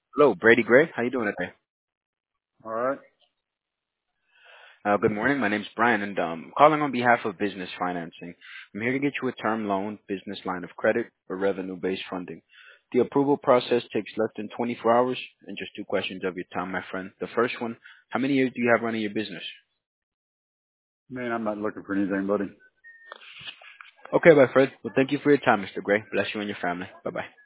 Hello, Brady Gray. How you doing today? All right. Good morning. My name's Brian, and calling on behalf of Business Financing. I'm here to get you a term loan, business line of credit, or revenue-based funding. The approval process takes less than 24 hours, and just two questions of your time, my friend. The first one, how many years do you have running your business? Man, I'm not looking for anything, buddy. Okay, my friend. Well, thank you for your time, Mr. Gray. Bless you and your family. Bye-bye.